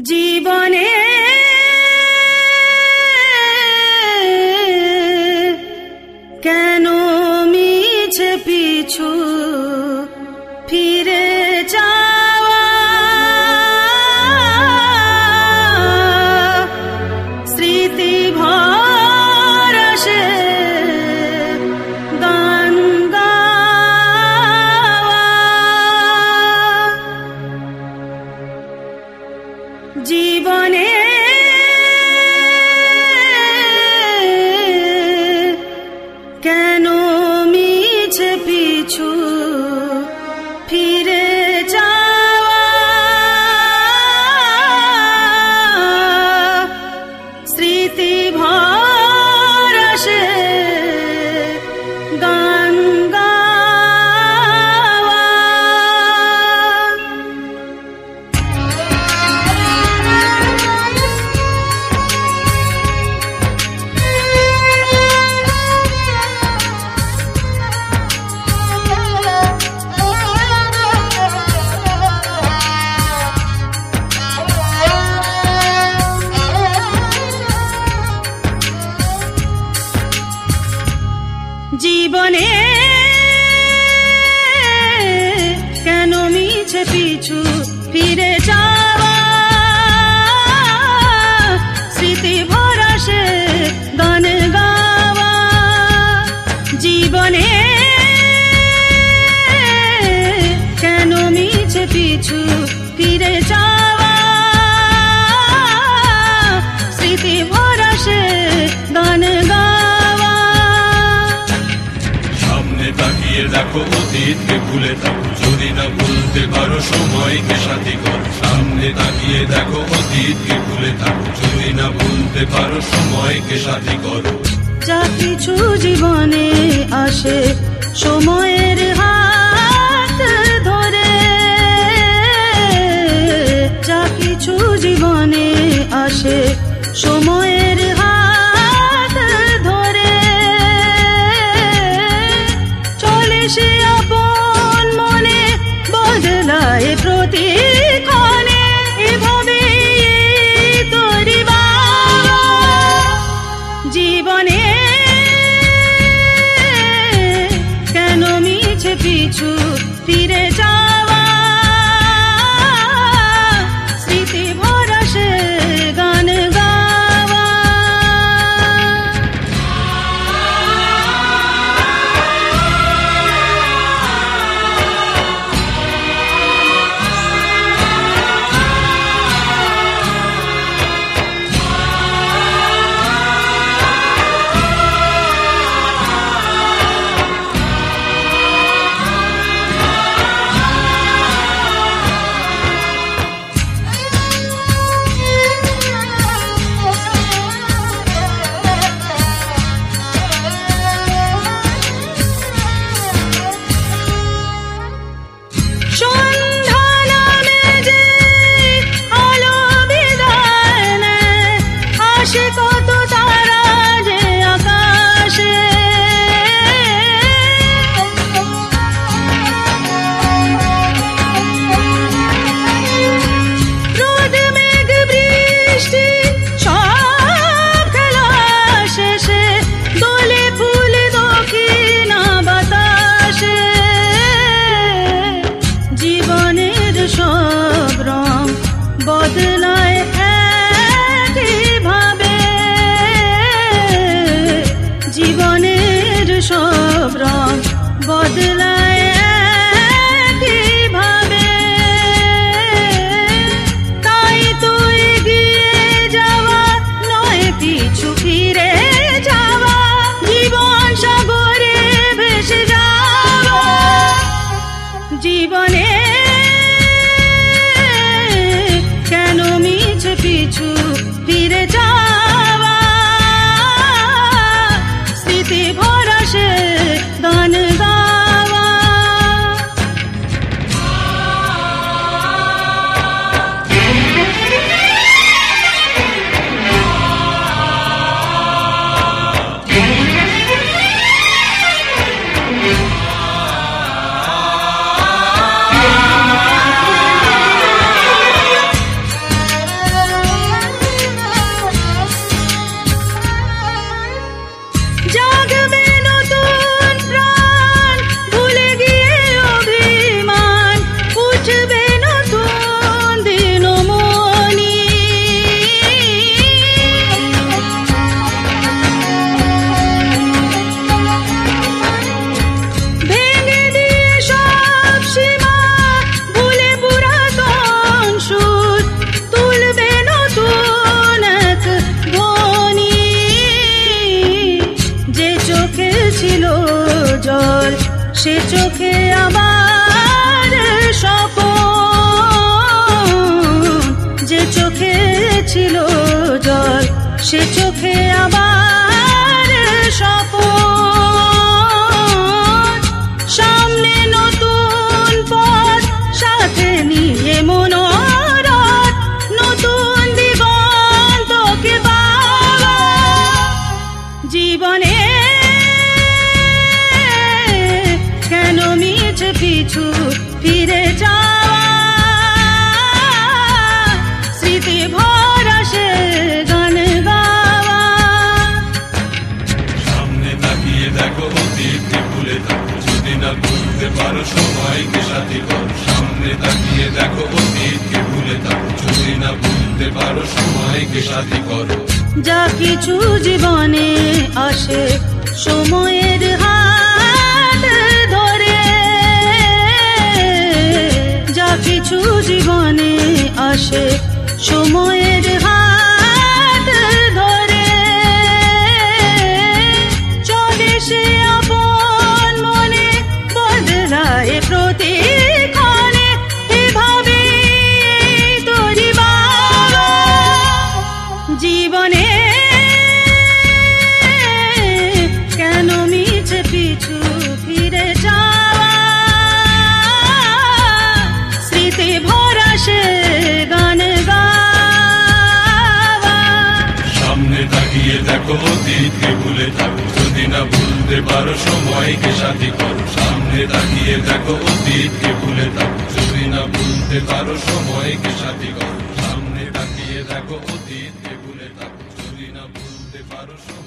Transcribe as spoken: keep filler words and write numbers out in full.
জীবনে কেন মিছে পিছু ফিরে যাওয়া, স্মৃতি ভরসে গান গাওয়া। জীবনে কেন মিছে পিছু ফিরে যাওয়া, স্মৃতি ভরসে গান গাওয়া। জীবনে কেন মিছে পিছু ফিরে যাওয়া, স্মৃতি ভরসে গান গাওয়া। জীবনে কেন মিছে পিছু ফিরে যাওয়া, স্মৃতি ভরসে গান গাওয়া। তাকিয়ে দেখো অতীতকে ভুলে থাকো, যদি না ভুলতে পারো সময়কে সাথী করো। সামনে তাকিয়ে দেখো অতীতকে ভুলে থাকো, যদি না ভুলতে পারো সময়কে সাথী করো। যা কিছু জীবনে আসে সময়ের হাত ধরে, যা কিছু জীবনে আসে সময়ের হাত ধরে, চলে সে আপন মনে বদলায় প্রতিক্ষণে। এভাবে তোরি বাবা জীবনে কেন মিছে পিছু ফিরে যাওয়া, স্মৃতি ভরসে গান গাওয়া। সব রং বদলায় একইভাবে, জীবনের সব রং বদলায় একইভাবে। তাই তো এগিয়ে যাওয়া নয় পিছু ফিরে যাওয়া, জীবন সাগরে ভেসে যাওয়া। জীবনে কেন সে চোখে আবার স্বপন, যে চোখে ছিল জল সে চোখে আবার স্বপন। সামনে নতুন পথ সাথে নিয়ে মনোরথ, নতুন দিগন্তকে পাওয়া। জীবনে কেন মিছে পিছু ফিরে যাওয়া, স্মৃতি ভরা সে গান গাওয়া। সামনে তাকিয়ে দেখো অতীতকে ভুলে থাকো, যদি না ভুলতে পারো সময়কে সাথী করো। সামনে তাকিয়ে দেখো অতীতকে ভুলে থাকো, যদি না ভুলতে পারো সময়কে সাথী করো। যা কিছু জীবনে আসে সময়ের হাত ধরে, যা কিছু জীবনে আসে সময়ের হাত ধরে, চলে সে আপন মনে বদলায় প্রতিক্ষণে। এভাবে তোরি বাবা জীবনে কেন মিছে পিছু ফিরে যাওয়া, স্মৃতি ভরা সে গান গাওয়া। সামনে তাকিয়ে দেখো অতীতকে ভুলে থাকো, যদি না ভুলতে পারো সময়কে সাথী করো। সামনে তাকিয়ে দেখো অতীতকে ভুলে থাকো, যদি না ভুলতে পারো সময়কে সাথী করো। সামনে তাকিয়ে দেখো অতীতকে ভুলে থাকো, যদি না ভুলতে পারো।